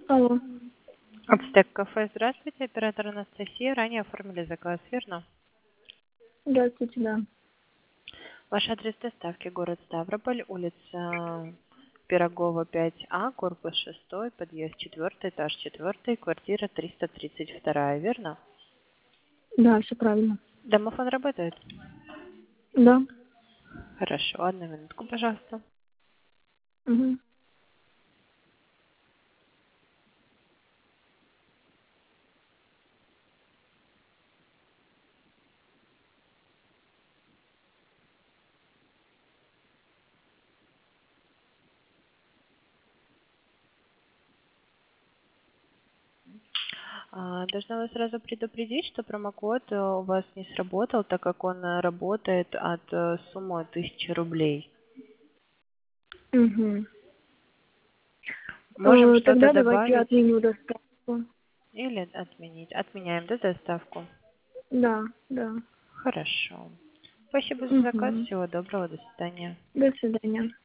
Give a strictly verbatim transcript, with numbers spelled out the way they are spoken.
Алло. Ацтек кафе, здравствуйте, оператор Анастасия. Ранее оформили заказ, верно? Здравствуйте, да. Ваш адрес доставки город Ставрополь, улица Пирогова пять А, корпус шестой, подъезд четвертый, этаж четвертый, квартира триста тридцать два, верно? Да, все правильно. Домофон работает? Да. Хорошо, одну минутку, пожалуйста. Угу. А, Должна вас сразу предупредить, что промокод э, у вас не сработал, так как он э, работает от э, суммы тысячи рублей. Угу. Можем что-то Тогда давайте я добавить отменю доставку. или отменить? Отменяем, да, доставку? Да, да. Хорошо. Спасибо за заказ. Угу. Всего доброго. До свидания. До свидания.